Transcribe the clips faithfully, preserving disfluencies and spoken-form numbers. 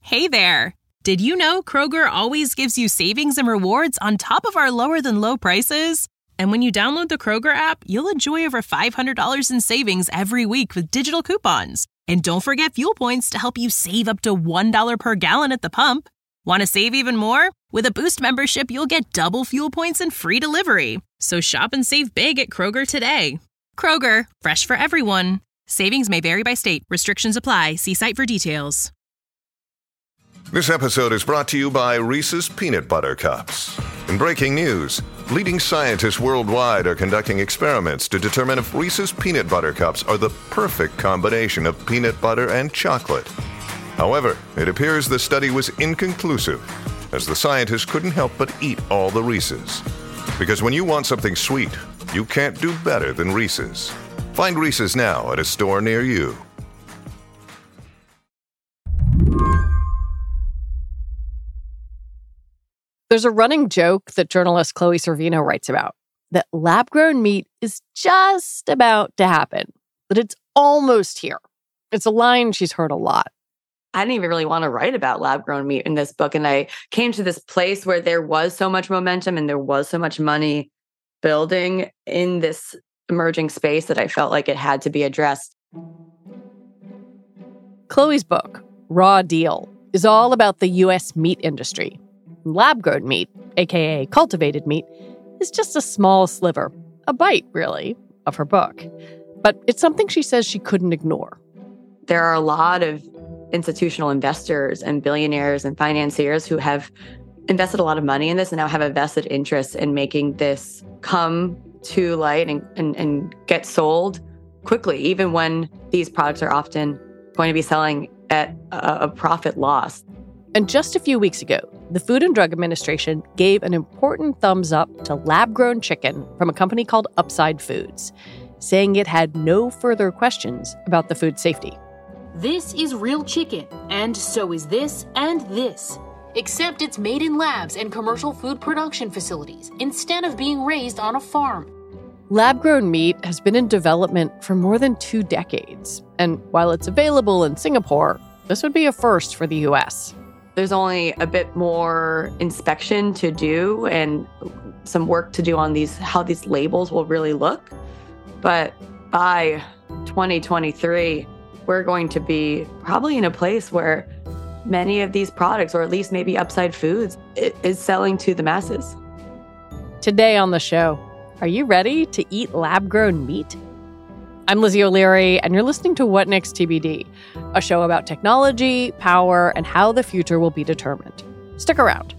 Hey there! Did you know Kroger always gives you savings and rewards on top of our lower-than-low prices? And when you download the Kroger app, you'll enjoy over five hundred dollars in savings every week with digital coupons. And don't forget fuel points to help you save up to one dollar per gallon at the pump. Want to save even more? With a Boost membership, you'll get double fuel points and free delivery. So shop and save big at Kroger today. Kroger, fresh for everyone. Savings may vary by state. Restrictions apply. See site for details. This episode is brought to you by Reese's Peanut Butter Cups. In breaking news, leading scientists worldwide are conducting experiments to determine if Reese's Peanut Butter Cups are the perfect combination of peanut butter and chocolate. However, it appears the study was inconclusive, as the scientists couldn't help but eat all the Reese's. Because when you want something sweet, you can't do better than Reese's. Find Reese's now at a store near you. There's a running joke that journalist Chloe Servino writes about, that lab-grown meat is just about to happen, that it's almost here. It's a line she's heard a lot. I didn't even really want to write about lab-grown meat in this book, and I came to this place where there was so much momentum and there was so much money building in this emerging space that I felt like it had to be addressed. Chloe's book, Raw Deal, is all about the U S meat industry. Lab-grown meat, aka cultivated meat, is just a small sliver, a bite, really, of her book. But it's something she says she couldn't ignore. There are a lot of institutional investors and billionaires and financiers who have invested a lot of money in this and now have a vested interest in making this come to light and, and, and get sold quickly, even when these products are often going to be selling at a, a profit loss. And just a few weeks ago, the Food and Drug Administration gave an important thumbs up to lab-grown chicken from a company called Upside Foods, saying it had no further questions about the food safety. This is real chicken, and so is this and this. Except it's made in labs and commercial food production facilities instead of being raised on a farm. Lab-grown meat has been in development for more than two decades. And while it's available in Singapore, this would be a first for the U S. There's only a bit more inspection to do and some work to do on these, how these labels will really look. But by twenty twenty-three, we're going to be probably in a place where many of these products, or at least maybe Upside Foods, is selling to the masses. Today on the show, are you ready to eat lab-grown meat? I'm Lizzie O'Leary, and you're listening to What Next T B D, a show about technology, power, and how the future will be determined. Stick around.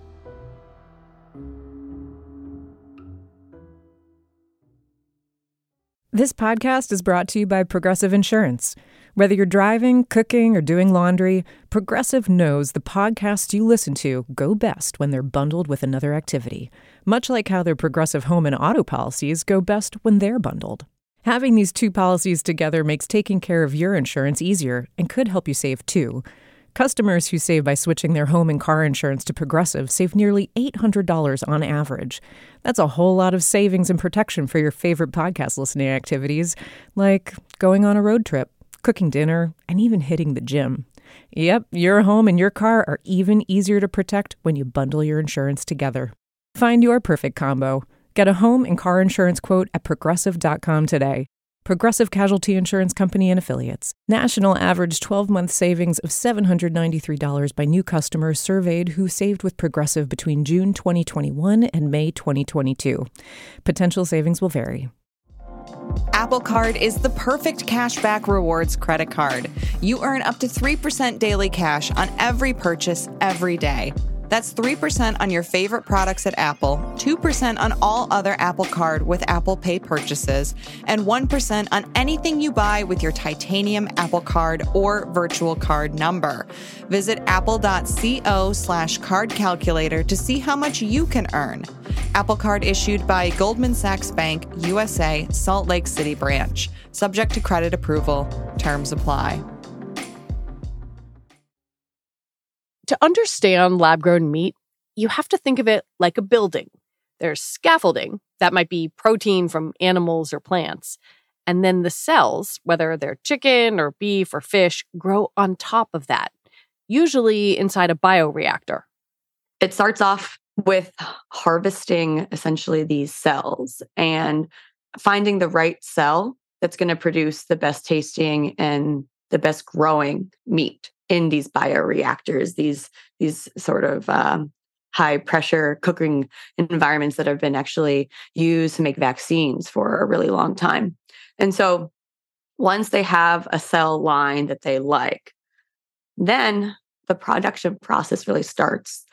This podcast is brought to you by Progressive Insurance. Whether you're driving, cooking, or doing laundry, Progressive knows the podcasts you listen to go best when they're bundled with another activity, much like how their Progressive home and auto policies go best when they're bundled. Having these two policies together makes taking care of your insurance easier and could help you save too. Customers who save by switching their home and car insurance to Progressive save nearly eight hundred dollars on average. That's a whole lot of savings and protection for your favorite podcast listening activities, like going on a road trip, cooking dinner, and even hitting the gym. Yep, your home and your car are even easier to protect when you bundle your insurance together. Find your perfect combo. Get a home and car insurance quote at progressive dot com today. Progressive Casualty Insurance Company and Affiliates. National average twelve-month savings of seven hundred ninety-three dollars by new customers surveyed who saved with Progressive between June twenty twenty-one and May twenty twenty-two. Potential savings will vary. Apple Card is the perfect cashback rewards credit card. You earn up to three percent daily cash on every purchase every day. That's three percent on your favorite products at Apple, two percent on all other Apple Card with Apple Pay purchases, and one percent on anything you buy with your titanium Apple Card or virtual card number. Visit apple.co slash card calculator to see how much you can earn. Apple Card issued by Goldman Sachs Bank, U S A, Salt Lake City branch. Subject to credit approval. Terms apply. To understand lab-grown meat, you have to think of it like a building. There's scaffolding, that might be protein from animals or plants, and then the cells, whether they're chicken or beef or fish, grow on top of that. usually inside a bioreactor. It starts off with harvesting essentially these cells and finding the right cell that's going to produce the best tasting and the best growing meat in these bioreactors, these, these sort of um, high pressure cooking environments that have been actually used to make vaccines for a really long time. And so once they have a cell line that they like, then the production process really starts.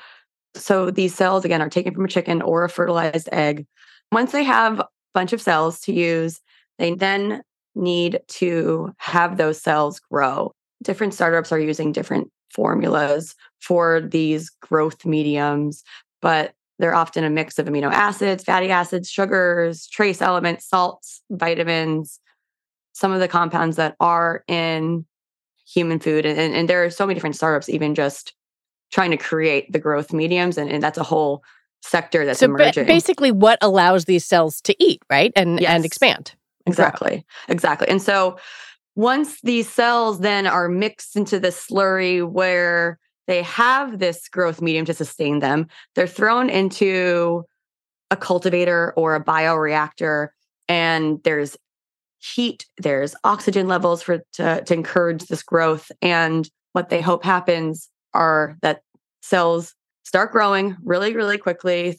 So these cells, again, are taken from a chicken or a fertilized egg. Once they have a bunch of cells to use, they then need to have those cells grow. Different startups are using different formulas for these growth mediums, but they're often a mix of amino acids, fatty acids, sugars, trace elements, salts, vitamins, some of the compounds that are in human food. And, and, and there are so many different startups even just trying to create the growth mediums. And, and that's a whole sector that's so emerging. Ba- basically what allows these cells to eat, right? And, yes, and expand. Exactly. Grow. Exactly. And so once these cells then are mixed into the slurry where they have this growth medium to sustain them, they're thrown into a cultivator or a bioreactor, and there's heat, there's oxygen levels for to, to encourage this growth. And what they hope happens are that cells start growing really, really quickly.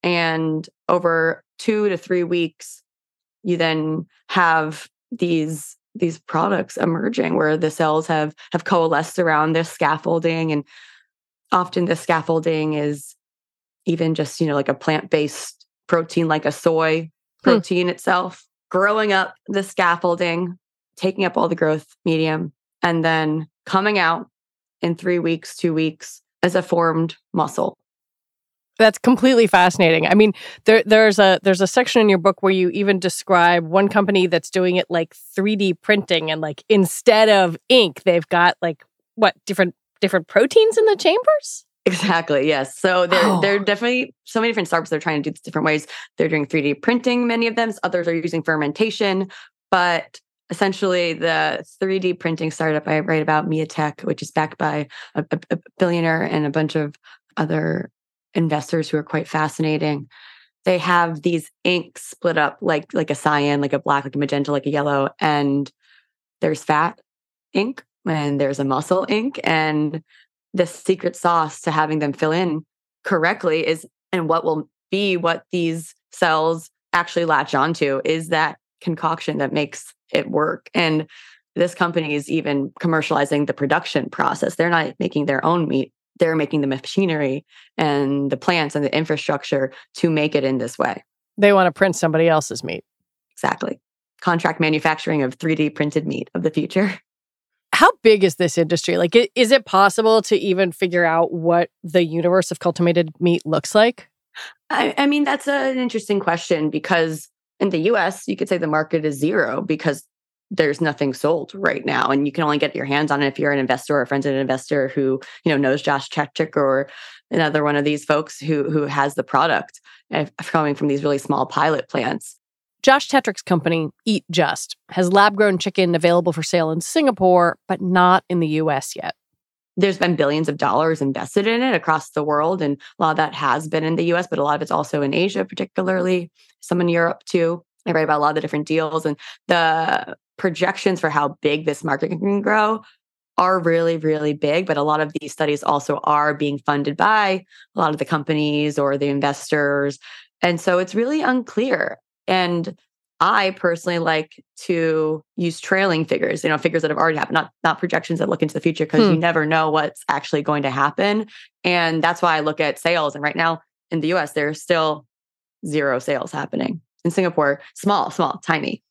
And over two to three weeks, you then have these these products emerging where the cells have have coalesced around this scaffolding. And often the scaffolding is even just, you know, like a plant-based protein, like a soy protein hmm. itself, growing up the scaffolding, taking up all the growth medium, and then coming out in three weeks, two weeks as a formed muscle. That's completely fascinating. I mean, there, there's a there's a section in your book where you even describe one company that's doing it like three D printing, and like instead of ink, they've got like what different different proteins in the chambers. Exactly. Yes. So there, oh. there are definitely so many different startups that are trying to do this different ways. They're doing three D printing. Many of them. Others are using fermentation, but essentially the three D printing startup I write about, Miatech, which is backed by a, a, a billionaire and a bunch of other investors who are quite fascinating. They have these inks split up like like a cyan, like a black, like a magenta, like a yellow, and there's fat ink and there's a muscle ink. And the secret sauce to having them fill in correctly is, and what will be what these cells actually latch onto, is that concoction that makes it work. And this company is even commercializing the production process. They're not making their own meat. They're making the machinery and the plants and the infrastructure to make it in this way. They want to print somebody else's meat. Exactly. Contract manufacturing of three D printed meat of the future. How big is this industry? Like, is it possible to even figure out what the universe of cultivated meat looks like? I, I mean, that's an interesting question, because in the U S, you could say the market is zero because there's nothing sold right now, and you can only get your hands on it if you're an investor or a friend of an investor who, you know, knows Josh Tetrick or another one of these folks who who has the product coming from these really small pilot plants. Josh Tetrick's company, Eat Just, has lab-grown chicken available for sale in Singapore, but not in the U S yet. There's been billions of dollars invested in it across the world, and a lot of that has been in the U S, but a lot of it's also in Asia, particularly, some in Europe too. I write about a lot of the different deals, and the projections for how big this market can grow are really, really big. But a lot of these studies also are being funded by a lot of the companies or the investors. And so it's really unclear. And I personally like to use trailing figures, you know, figures that have already happened, not, not projections that look into the future, because hmm. you never know what's actually going to happen. And that's why I look at sales. And right now in the U S, there's still zero sales happening. In Singapore, small, small, tiny.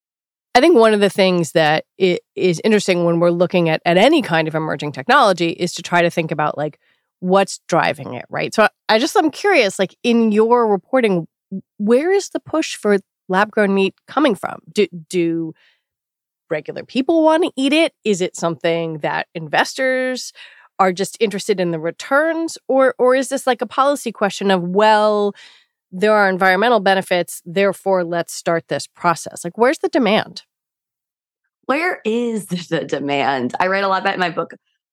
I think one of the things that is interesting when we're looking at, at any kind of emerging technology is to try to think about like what's driving it, right? So I just, I'm curious, like in your reporting, where is the push for lab-grown meat coming from? Do, do regular people want to eat it? Is it something that investors are just interested in the returns? Or, or is this like a policy question of, well, there are environmental benefits, therefore let's start this process? Like, where's the demand? Where is the demand? I write a lot about in my book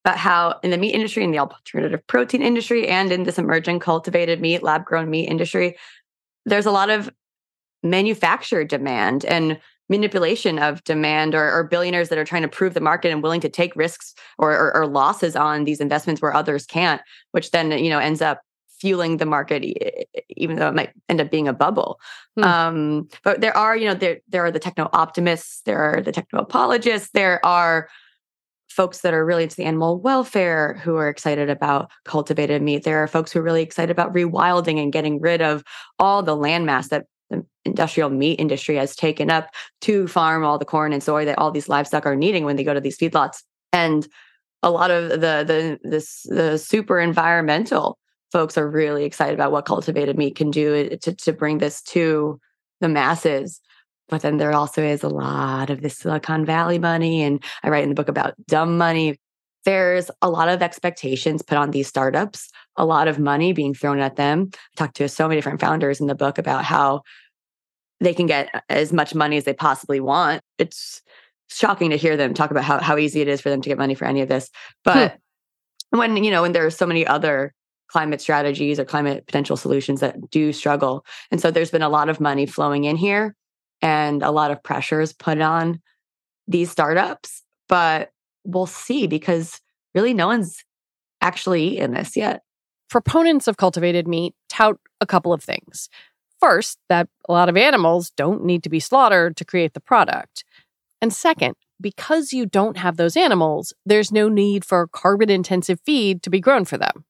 about how in the meat industry, in the alternative protein industry, and in this emerging cultivated meat, lab-grown meat industry, there's a lot of manufactured demand and manipulation of demand, or, or billionaires that are trying to prove the market and willing to take risks or, or, or losses on these investments where others can't, which then, you know, ends up fueling the market, even though it might end up being a bubble. Hmm. Um, but there are, you know, there, there are the techno-optimists, there are the techno-apologists, there are folks that are really into the animal welfare who are excited about cultivated meat. There are folks who are really excited about rewilding and getting rid of all the landmass that the industrial meat industry has taken up to farm all the corn and soy that all these livestock are needing when they go to these feedlots. And a lot of the the this the super environmental folks are really excited about what cultivated meat can do to, to bring this to the masses. But then there also is a lot of this Silicon Valley money. And I write in the book about dumb money. There's a lot of expectations put on these startups, a lot of money being thrown at them. I talked to so many different founders in the book about how they can get as much money as they possibly want. It's shocking to hear them talk about how, how easy it is for them to get money for any of this. But hmm. when, you know, when there are so many other climate strategies or climate potential solutions that do struggle. And so there's been a lot of money flowing in here and a lot of pressures put on these startups. But we'll see, because really no one's actually eaten this yet. Proponents of cultivated meat tout a couple of things. First, that a lot of animals don't need to be slaughtered to create the product. And second, because you don't have those animals, there's no need for carbon-intensive feed to be grown for them.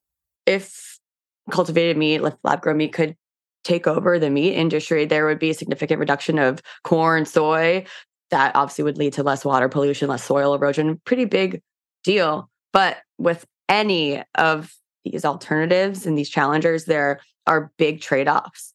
If cultivated meat, like lab-grown meat, could take over the meat industry, there would be a significant reduction of corn, soy. That obviously would lead to less water pollution, less soil erosion. Pretty big deal. But with any of these alternatives and these challengers, there are big trade-offs.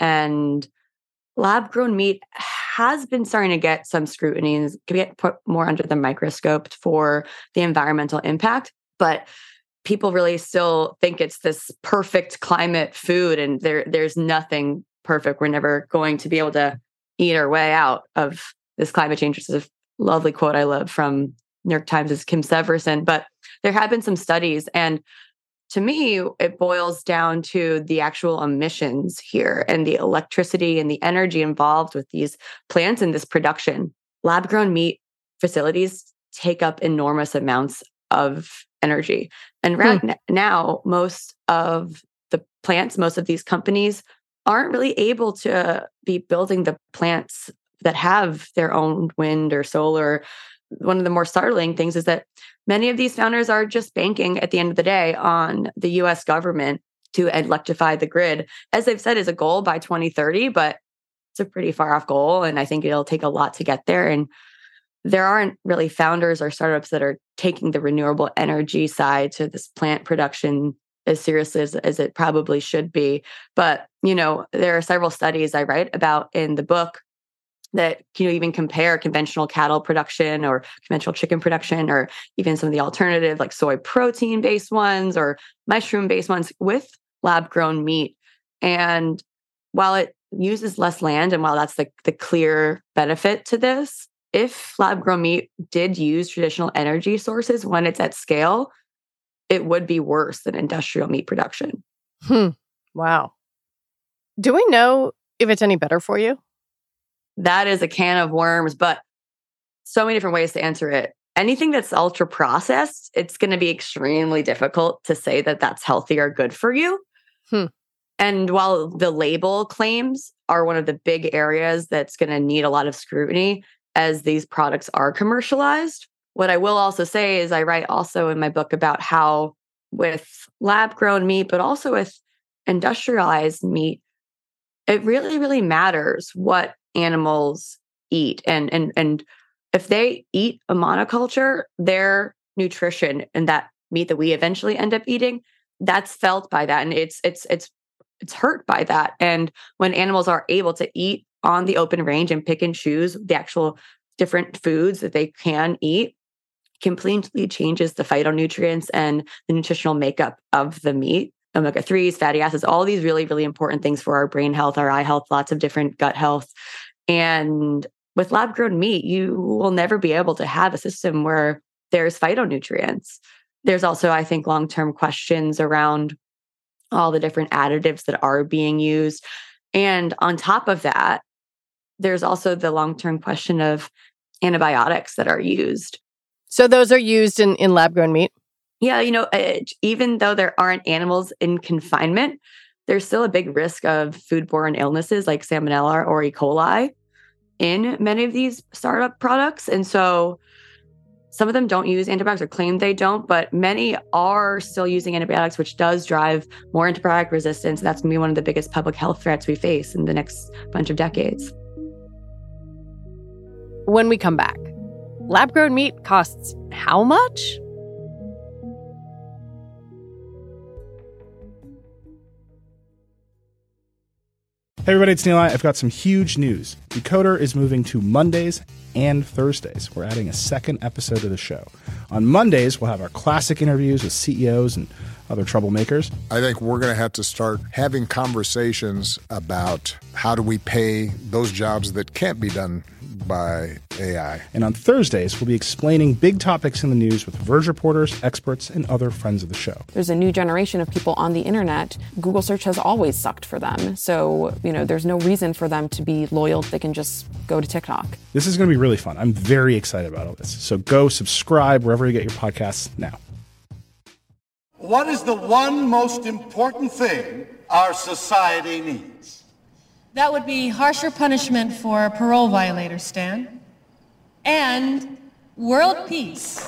And lab-grown meat has been starting to get some scrutiny and can get put more under the microscope for the environmental impact. But people really still think it's this perfect climate food, and there there's nothing perfect. We're never going to be able to eat our way out of this climate change. This is a lovely quote I love from New York Times' Kim Severson. But there have been some studies, and to me, it boils down to the actual emissions here and the electricity and the energy involved with these plants and this production. Lab-grown meat facilities take up enormous amounts of energy. And right hmm. now, most of the plants, most of these companies aren't really able to be building the plants that have their own wind or solar. One of the more startling things is that many of these founders are just banking at the end of the day on the U S government to electrify the grid, as they've said is a goal by twenty thirty, but it's a pretty far off goal. And I think it'll take a lot to get there. And there aren't really founders or startups that are taking the renewable energy side to this plant production as seriously as, as it probably should be. But, you know, there are several studies I write about in the book that, you know, even compare conventional cattle production or conventional chicken production, or even some of the alternative like soy protein based ones or mushroom based ones with lab grown meat. And while it uses less land, and while that's the, the clear benefit to this, if lab grown meat did use traditional energy sources when it's at scale, it would be worse than industrial meat production. Hmm. Wow. Do we know if it's any better for you? That is a can of worms, but so many different ways to answer it. Anything that's ultra processed, it's going to be extremely difficult to say that that's healthy or good for you. Hmm. And while the label claims are one of the big areas that's going to need a lot of scrutiny as these products are commercialized, what I will also say is I write also in my book about how with lab-grown meat, but also with industrialized meat, it really, really matters what animals eat. And, and, and if they eat a monoculture, their nutrition and that meat that we eventually end up eating, that's felt by that. And it's, it's, it's, it's hurt by that. And when animals are able to eat on the open range and pick and choose the actual different foods that they can eat, completely changes the phytonutrients and the nutritional makeup of the meat. Omega threes, fatty acids, all these really, really important things for our brain health, our eye health, lots of different gut health. And with lab-grown meat, you will never be able to have a system where there's phytonutrients. There's also, I think, long-term questions around all the different additives that are being used. And on top of that, there's also the long-term question of antibiotics that are used. So those are used in, in lab-grown meat? Yeah, you know, uh, even though there aren't animals in confinement, there's still a big risk of foodborne illnesses like Salmonella or E. coli in many of these startup products. And so some of them don't use antibiotics or claim they don't, but many are still using antibiotics, which does drive more antibiotic resistance. That's going to be one of the biggest public health threats we face in the next bunch of decades. When we come back, lab-grown meat costs how much? Hey everybody, it's Neil. I've got some huge news. Decoder is moving to Mondays and Thursdays. We're adding a second episode to the show. On Mondays, we'll have our classic interviews with C E Os and other troublemakers. I think we're going to have to start having conversations about how do we pay those jobs that can't be done by A I. And on Thursdays, we'll be explaining big topics in the news with Verge reporters, experts, and other friends of the show. There's a new generation of people on the internet. Google search has always sucked for them. So, you know, there's no reason for them to be loyal. They can just go to TikTok. This is going to be really fun. I'm very excited about all this. So go subscribe wherever you get your podcasts now. What is the one most important thing our society needs? That would be harsher punishment for parole violators, Stan. And world peace.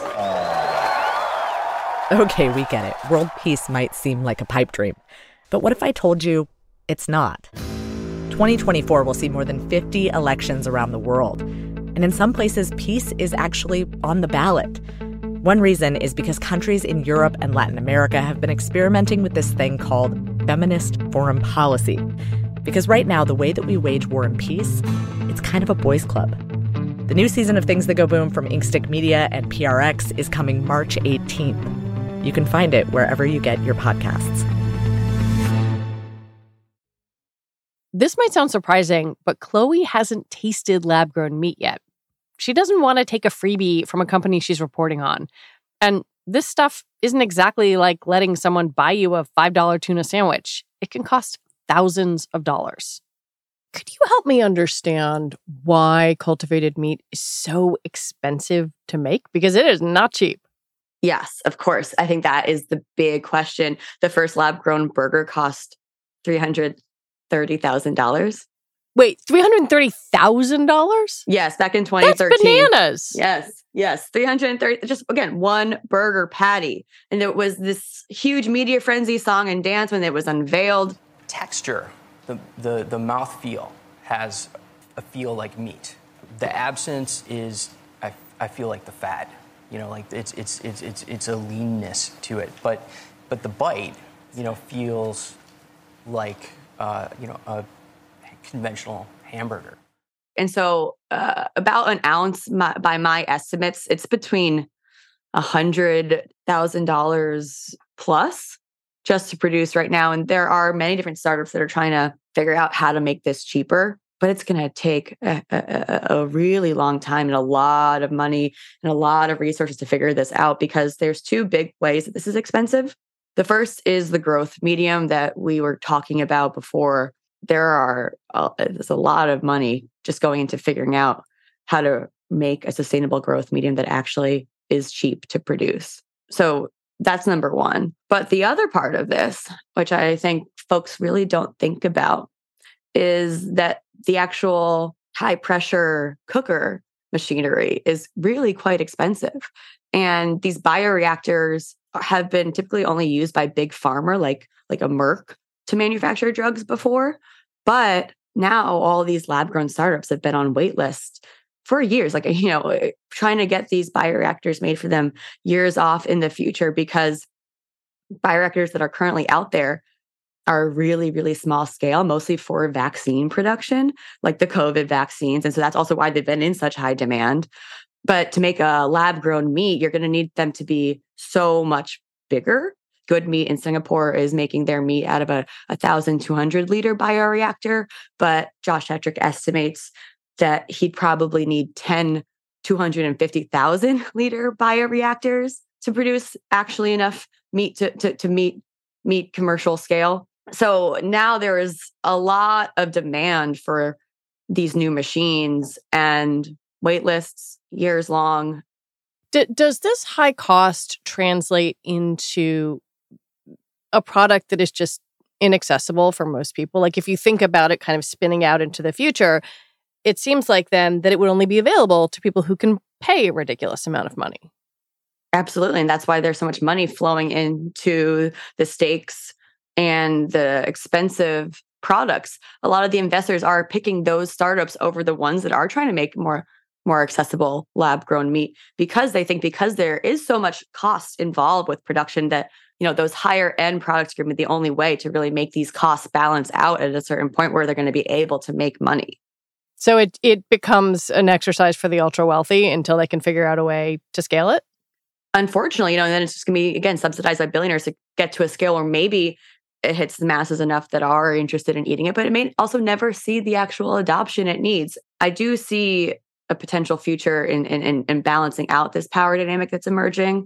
Okay, we get it. World peace might seem like a pipe dream. But what if I told you it's not? twenty twenty-four will see more than fifty elections around the world. And in some places, peace is actually on the ballot. One reason is because countries in Europe and Latin America have been experimenting with this thing called feminist foreign policy. Because right now, the way that we wage war and peace, it's kind of a boys' club. The new season of Things That Go Boom from Inkstick Media and P R X is coming March eighteenth. You can find it wherever you get your podcasts. This might sound surprising, but Chloe hasn't tasted lab-grown meat yet. She doesn't want to take a freebie from a company she's reporting on. And this stuff isn't exactly like letting someone buy you a five dollar tuna sandwich. It can cost thousands of dollars. Could you help me understand why cultivated meat is so expensive to make? Because it is not cheap. Yes, of course. I think that is the big question. The first lab-grown burger cost three hundred thirty thousand dollars. Wait, three hundred thirty thousand dollars? Yes, back in twenty thirteen. That's bananas. Yes, yes. three hundred thirty, just again, one burger patty. And there was this huge media frenzy song and dance when it was unveiled. Texture, the, the, the mouthfeel has a feel like meat. The absence is, I, I feel like the fat. You know, like it's it's it's it's it's a leanness to it. But but the bite, you know, feels like uh, you know, a conventional hamburger. And so uh, about an ounce, my, by my estimates, it's between one hundred thousand dollars plus just to produce right now. And there are many different startups that are trying to figure out how to make this cheaper, but it's going to take a, a, a really long time and a lot of money and a lot of resources to figure this out, because there's two big ways that this is expensive. The first is the growth medium that we were talking about before. There are uh, there's a lot of money just going into figuring out how to make a sustainable growth medium that actually is cheap to produce. So that's number one. But the other part of this, which I think folks really don't think about, is that the actual high pressure cooker machinery is really quite expensive. And these bioreactors have been typically only used by big pharma, like, like a Merck, to manufacture drugs before. But now all these lab-grown startups have been on wait lists for years, like, you know, trying to get these bioreactors made for them years off in the future, because bioreactors that are currently out there are really, really small scale, mostly for vaccine production, like the COVID vaccines. And so that's also why they've been in such high demand. But to make a lab-grown meat, you're going to need them to be so much bigger. Good Meat in Singapore is making their meat out of a one thousand two hundred liter bioreactor, but Josh Hetrick estimates that he'd probably need ten two hundred fifty thousand liter bioreactors to produce actually enough meat to, to, to meet meet commercial scale. So now there is a lot of demand for these new machines, and wait lists years long. D- does this high cost translate into a product that is just inaccessible for most people? Like if you think about it kind of spinning out into the future, it seems like then that it would only be available to people who can pay a ridiculous amount of money. Absolutely. And that's why there's so much money flowing into the steaks and the expensive products. A lot of the investors are picking those startups over the ones that are trying to make more more accessible lab-grown meat, because they think because there is so much cost involved with production that, you know, those higher end products are going to be the only way to really make these costs balance out at a certain point where they're going to be able to make money. So it it becomes an exercise for the ultra wealthy until they can figure out a way to scale it? Unfortunately, you know, and then it's just going to be, again, subsidized by billionaires to get to a scale where maybe it hits the masses enough that are interested in eating it, but it may also never see the actual adoption it needs. I do see a potential future in, in, in balancing out this power dynamic that's emerging.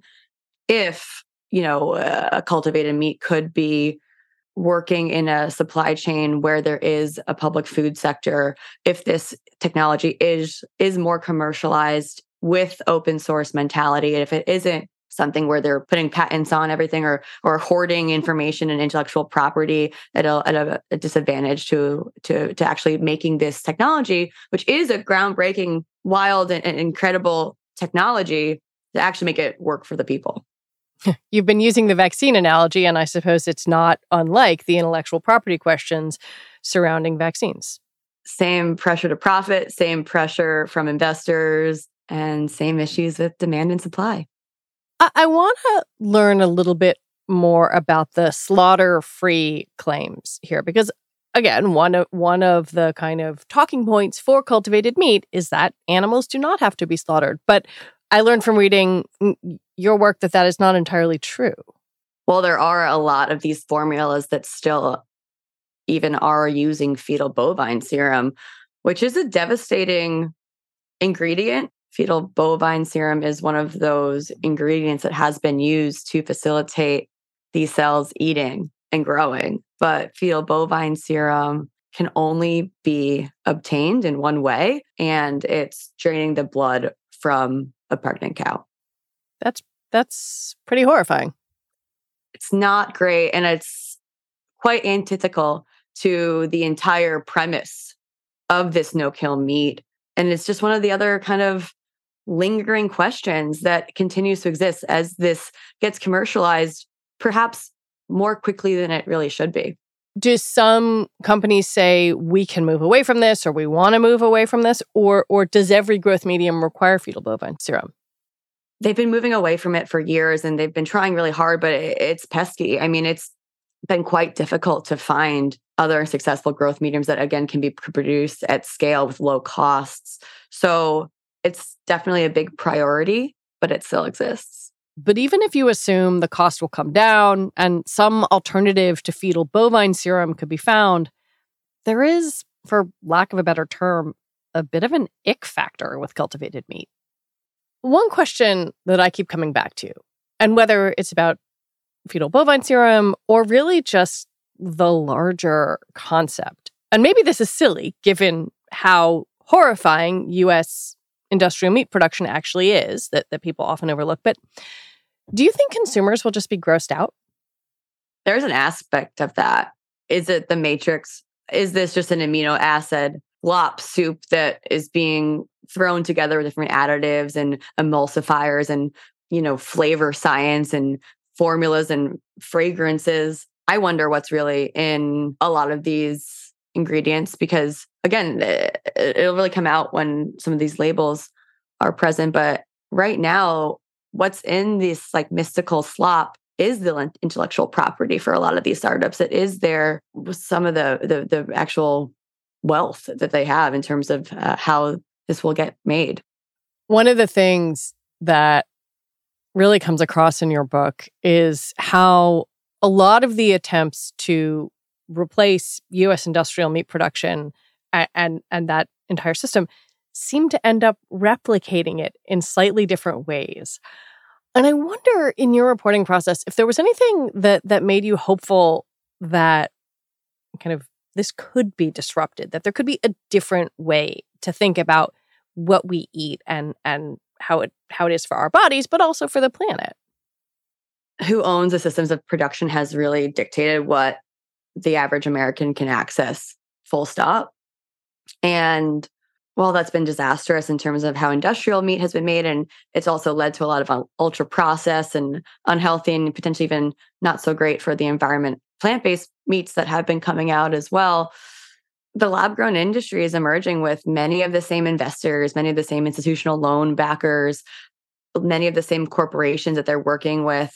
If, you know, a cultivated meat could be working in a supply chain where there is a public food sector, if this technology is is more commercialized with open source mentality, if it isn't something where they're putting patents on everything or or hoarding information and intellectual property at a, at a, a disadvantage to, to, to actually making this technology, which is a groundbreaking, wild, and, and incredible technology, to actually make it work for the people. You've been using the vaccine analogy, and I suppose it's not unlike the intellectual property questions surrounding vaccines. Same pressure to profit, same pressure from investors, and same issues with demand and supply. I, I want to learn a little bit more about the slaughter-free claims here, because again, one of one of the kind of talking points for cultivated meat is that animals do not have to be slaughtered. But I learned from reading your work that that is not entirely true. Well, there are a lot of these formulas that still even are using fetal bovine serum, which is a devastating ingredient. Fetal bovine serum is one of those ingredients that has been used to facilitate these cells eating and growing. But fetal bovine serum can only be obtained in one way, and it's draining the blood from a pregnant cow. That's that's pretty horrifying. It's not great, and it's quite antithetical to the entire premise of this no-kill meat. And it's just one of the other kind of lingering questions that continues to exist as this gets commercialized, perhaps more quickly than it really should be. Do some companies say we can move away from this, or we want to move away from this, or or does every growth medium require fetal bovine serum? They've been moving away from it for years, and they've been trying really hard, but it's pesky. I mean, it's been quite difficult to find other successful growth mediums that, again, can be produced at scale with low costs. So it's definitely a big priority, but it still exists. But even if you assume the cost will come down and some alternative to fetal bovine serum could be found, there is, for lack of a better term, a bit of an ick factor with cultivated meat. One question that I keep coming back to, and whether it's about fetal bovine serum or really just the larger concept, and maybe this is silly given how horrifying U S industrial meat production actually is, that, that people often overlook. But do you think consumers will just be grossed out? There's an aspect of that. Is it the matrix? Is this just an amino acid lop soup that is being thrown together with different additives and emulsifiers and, you know, flavor science and formulas and fragrances? I wonder what's really in a lot of these ingredients, because again, it'll really come out when some of these labels are present. But right now, what's in this like mystical slop is the intellectual property for a lot of these startups. It is there with some of the the, the actual wealth that they have in terms of uh, how this will get made. One of the things that really comes across in your book is how a lot of the attempts to replace U S industrial meat production and, and, and that entire system seem to end up replicating it in slightly different ways. And I wonder in your reporting process if there was anything that that made you hopeful that kind of this could be disrupted, that there could be a different way to think about what we eat and and how it how it is for our bodies, but also for the planet. Who owns the systems of production has really dictated what the average American can access, full stop. And while that's been disastrous in terms of how industrial meat has been made, and it's also led to a lot of ultra processed and unhealthy and potentially even not so great for the environment, plant-based meats that have been coming out as well, the lab-grown industry is emerging with many of the same investors, many of the same institutional loan backers, many of the same corporations that they're working with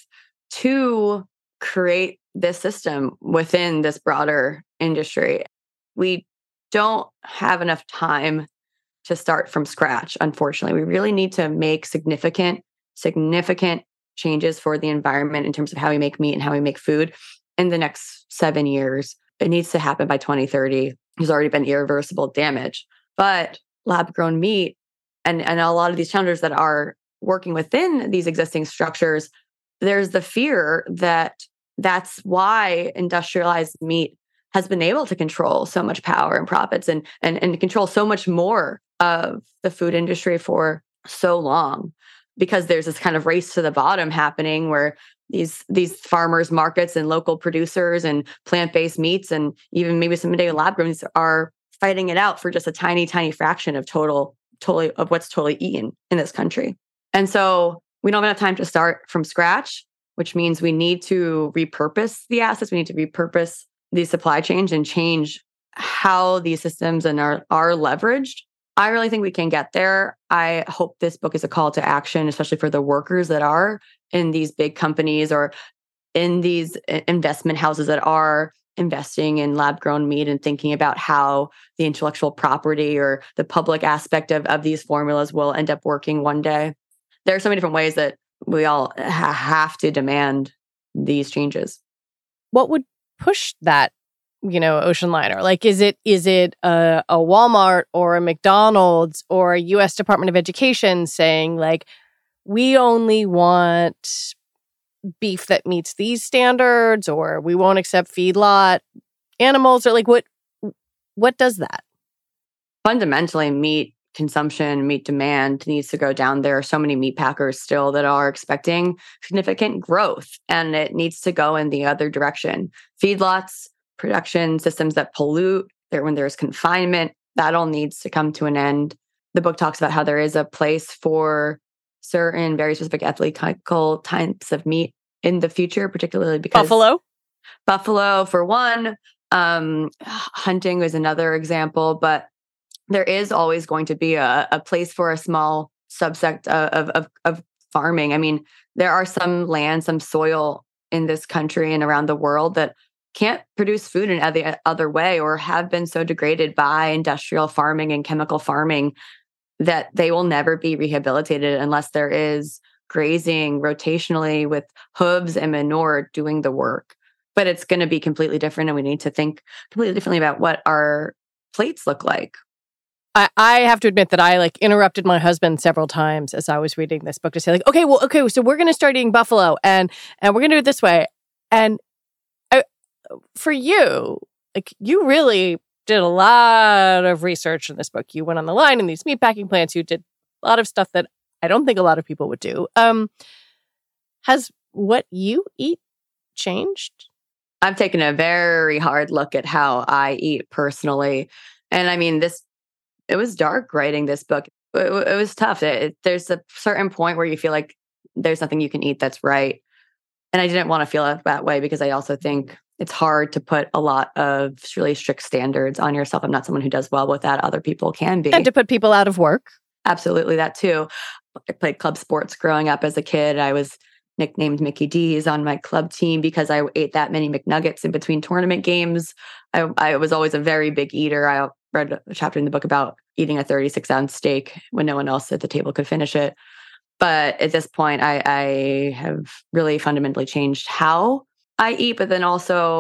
to create this system within this broader industry. We don't have enough time to start from scratch, unfortunately. We really need to make significant, significant changes for the environment in terms of how we make meat and how we make food in the next seven years. It needs to happen by twenty thirty. There's already been irreversible damage. But lab-grown meat and, and a lot of these challenges that are working within these existing structures, there's the fear that that's why industrialized meat has been able to control so much power and profits and, and, and control so much more of the food industry for so long, because there's this kind of race to the bottom happening where these these farmers markets and local producers and plant-based meats and even maybe someday lab-grown are fighting it out for just a tiny, tiny fraction of total, totally of what's totally eaten in this country. And so we don't have enough time to start from scratch, which means we need to repurpose the assets. We need to repurpose these supply chains and change how these systems and are, are leveraged. I really think we can get there. I hope this book is a call to action, especially for the workers that are in these big companies or in these investment houses that are investing in lab-grown meat and thinking about how the intellectual property or the public aspect of, of these formulas will end up working one day. There are so many different ways that we all ha- have to demand these changes. What would push that, you know, ocean liner? Like, is it is it a, a Walmart or a McDonald's or a U S Department of Education saying, like, we only want beef that meets these standards, or we won't accept feedlot animals, or like what what does that? Fundamentally, meat consumption, meat demand needs to go down. There are so many meat packers still that are expecting significant growth, and it needs to go in the other direction. Feedlots, production systems that pollute, there when there's confinement, that all needs to come to an end. The book talks about how there is a place for certain very specific ethical types of meat in the future, particularly because buffalo, buffalo for one, um, hunting is another example, but there is always going to be a, a place for a small subsect of, of, of farming. I mean, there are some land, some soil in this country and around the world that can't produce food in any other way or have been so degraded by industrial farming and chemical farming that they will never be rehabilitated unless there is grazing rotationally with hooves and manure doing the work. But it's going to be completely different, and we need to think completely differently about what our plates look like. I, I have to admit that I like interrupted my husband several times as I was reading this book to say, like, okay, well, okay, so we're going to start eating buffalo, and and we're going to do it this way. And I, for you, like, you really did a lot of research in this book. You went on the line in these meatpacking plants. You did a lot of stuff that I don't think a lot of people would do. Um, has what you eat changed? I've taken a very hard look at how I eat personally. And I mean, this, it was dark writing this book. It, it was tough. It, it, there's a certain point where you feel like there's nothing you can eat that's right. And I didn't want to feel that way because I also think it's hard to put a lot of really strict standards on yourself. I'm not someone who does well with that. Other people can be. And to put people out of work. Absolutely, that too. I played club sports growing up as a kid. I was nicknamed Mickey D's on my club team because I ate that many McNuggets in between tournament games. I, I was always a very big eater. I read a chapter in the book about eating a thirty-six ounce steak when no one else at the table could finish it. But at this point, I, I have really fundamentally changed how I eat, but then also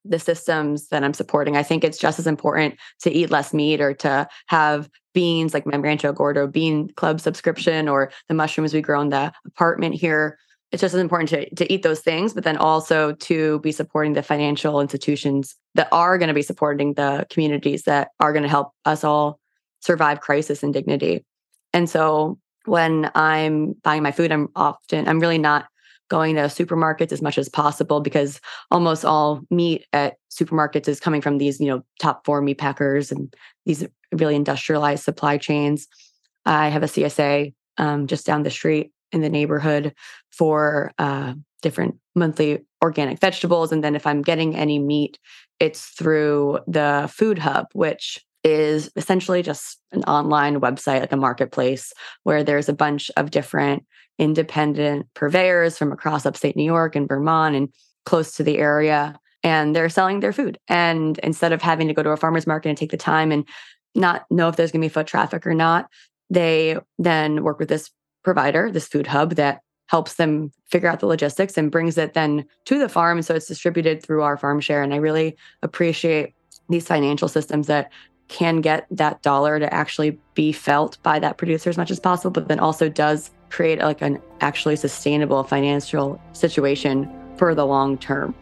the systems that I'm supporting. I think it's just as important to eat less meat or to have beans like my Rancho Gordo Bean Club subscription or the mushrooms we grow in the apartment here. It's just as important to, to eat those things, but then also to be supporting the financial institutions that are going to be supporting the communities that are going to help us all survive crisis and dignity. And so when I'm buying my food, I'm often, I'm really not going to supermarkets as much as possible because almost all meat at supermarkets is coming from these, you know, top four meat packers and these really industrialized supply chains. I have a C S A um, just down the street in the neighborhood for uh, different monthly organic vegetables. And then if I'm getting any meat, it's through the Food Hub, which is essentially just an online website, like a marketplace, where there's a bunch of different independent purveyors from across upstate New York and Vermont and close to the area. And they're selling their food. And instead of having to go to a farmer's market and take the time and not know if there's going to be foot traffic or not, they then work with this provider, this Food Hub, that helps them figure out the logistics and brings it then to the farm. So it's distributed through our farm share. And I really appreciate these financial systems that can get that dollar to actually be felt by that producer as much as possible, but then also does create like an actually sustainable financial situation for the long term.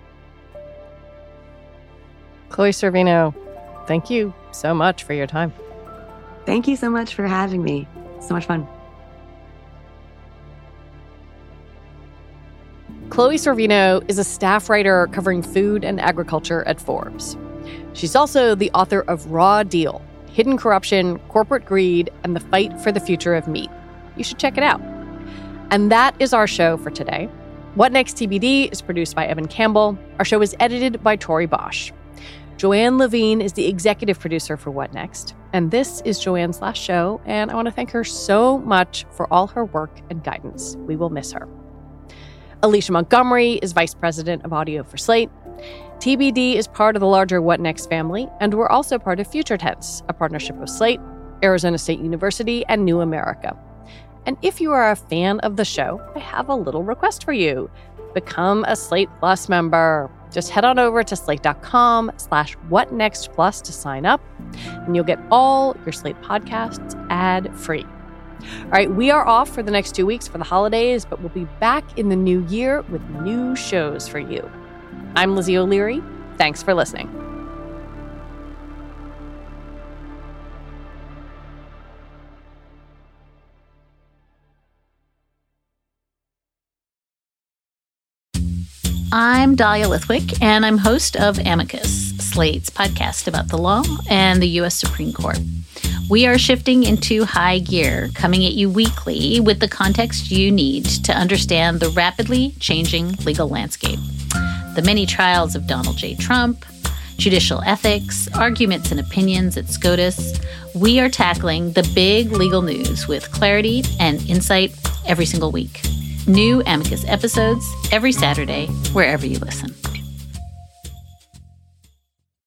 Chloe Sorvino, thank you so much for your time. Thank you so much for having me. So much fun. Chloe Sorvino is a staff writer covering food and agriculture at Forbes. She's also the author of Raw Deal: Hidden Corruption, Corporate Greed, and the Fight for the Future of Meat. You should check it out. And that is our show for today. What Next T B D is produced by Evan Campbell. Our show is edited by Tori Bosch. Joanne Levine is the executive producer for What Next. And this is Joanne's last show, and I want to thank her so much for all her work and guidance. We will miss her. Alicia Montgomery is vice president of audio for Slate. T B D is part of the larger What Next family, and we're also part of Future Tense, a partnership of Slate, Arizona State University, and New America. And if you are a fan of the show, I have a little request for you. Become a Slate Plus member. Just head on over to slate.com slash whatnextplus to sign up, and you'll get all your Slate podcasts ad-free. All right, we are off for the next two weeks for the holidays, but we'll be back in the new year with new shows for you. I'm Lizzie O'Leary. Thanks for listening. I'm Dahlia Lithwick, and I'm host of Amicus, Slate's podcast about the law and the U S Supreme Court. We are shifting into high gear, coming at you weekly with the context you need to understand the rapidly changing legal landscape. The many trials of Donald J. Trump, judicial ethics, arguments and opinions at SCOTUS. We are tackling the big legal news with clarity and insight every single week. New Amicus episodes every Saturday, wherever you listen.